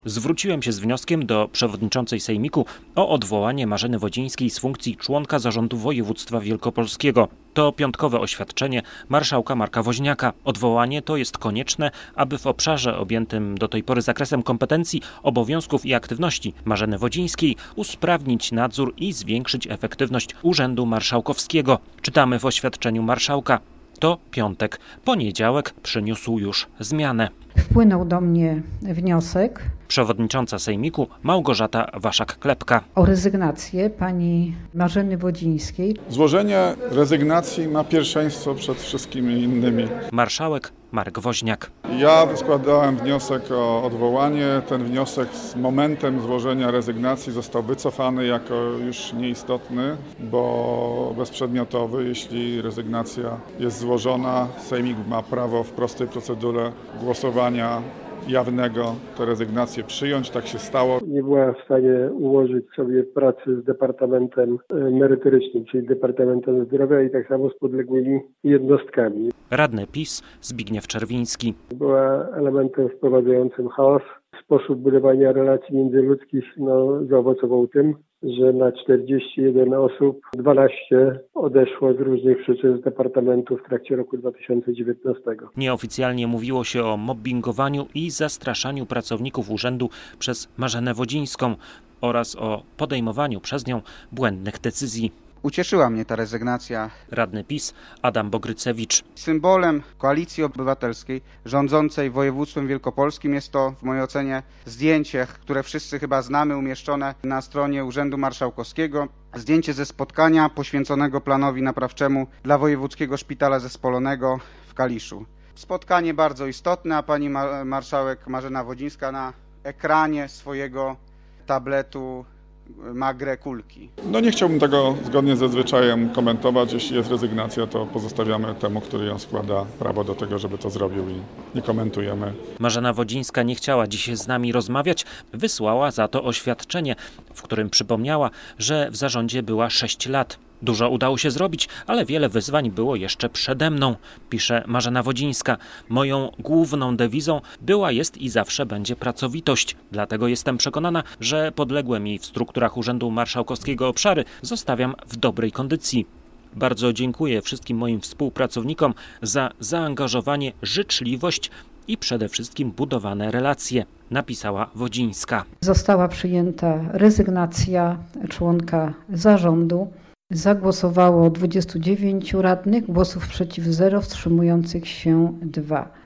Zwróciłem się z wnioskiem do przewodniczącej Sejmiku o odwołanie Marzeny Wodzińskiej z funkcji członka zarządu województwa wielkopolskiego. To piątkowe oświadczenie marszałka Marka Woźniaka. Odwołanie to jest konieczne, aby w obszarze objętym do tej pory zakresem kompetencji, obowiązków i aktywności Marzeny Wodzińskiej usprawnić nadzór i zwiększyć efektywność Urzędu Marszałkowskiego. Czytamy w oświadczeniu marszałka. To piątek. Poniedziałek przyniósł już zmianę. Wpłynął do mnie wniosek Przewodnicząca Sejmiku Małgorzata Waszak-Klepka. o rezygnację pani Marzeny Wodzińskiej. Złożenie rezygnacji ma pierwszeństwo przed wszystkimi innymi. Marszałek Marek Woźniak. Ja składałem wniosek o odwołanie. Ten wniosek z momentem złożenia rezygnacji został wycofany jako już nieistotny, bo bezprzedmiotowy. Jeśli rezygnacja jest złożona, Sejmik ma prawo w prostej procedurze głosowania jawnego tę rezygnację przyjąć. Tak się stało. Nie była w stanie ułożyć sobie pracy z Departamentem Merytorycznym, czyli Departamentem Zdrowia i tak samo z podległymi jednostkami. Radny PiS Zbigniew Czerwiński. Była elementem wprowadzającym chaos. Sposób budowania relacji międzyludzkich zaowocował tym, że na 41 osób 12 odeszło z różnych przyczyn z departamentu w trakcie roku 2019. Nieoficjalnie mówiło się o mobbingowaniu i zastraszaniu pracowników urzędu przez Marzenę Wodzińską oraz o podejmowaniu przez nią błędnych decyzji. Ucieszyła mnie ta rezygnacja. Radny PiS Adam Bogrycewicz. Symbolem Koalicji Obywatelskiej rządzącej województwem wielkopolskim jest to, w mojej ocenie, zdjęcie, które wszyscy chyba znamy, umieszczone na stronie Urzędu Marszałkowskiego. Zdjęcie ze spotkania poświęconego planowi naprawczemu dla Wojewódzkiego Szpitala Zespolonego w Kaliszu. Spotkanie bardzo istotne, a pani marszałek Marzena Wodzińska na ekranie swojego tabletu ma grę kulki. Nie chciałbym tego zgodnie ze zwyczajem komentować. Jeśli jest rezygnacja, to pozostawiamy temu, który ją składa, prawo do tego, żeby to zrobił i nie komentujemy. Marzena Wodzińska nie chciała dziś z nami rozmawiać, wysłała za to oświadczenie, w którym przypomniała, że w zarządzie była 6 lat. Dużo udało się zrobić, ale wiele wyzwań było jeszcze przede mną, pisze Marzena Wodzińska. Moją główną dewizą była, jest i zawsze będzie pracowitość. Dlatego jestem przekonana, że podległe mi w strukturach Urzędu Marszałkowskiego obszary zostawiam w dobrej kondycji. Bardzo dziękuję wszystkim moim współpracownikom za zaangażowanie, życzliwość i przede wszystkim budowane relacje, napisała Wodzińska. Została przyjęta rezygnacja członka zarządu. Zagłosowało 29 radnych, głosów przeciw 0, wstrzymujących się 2.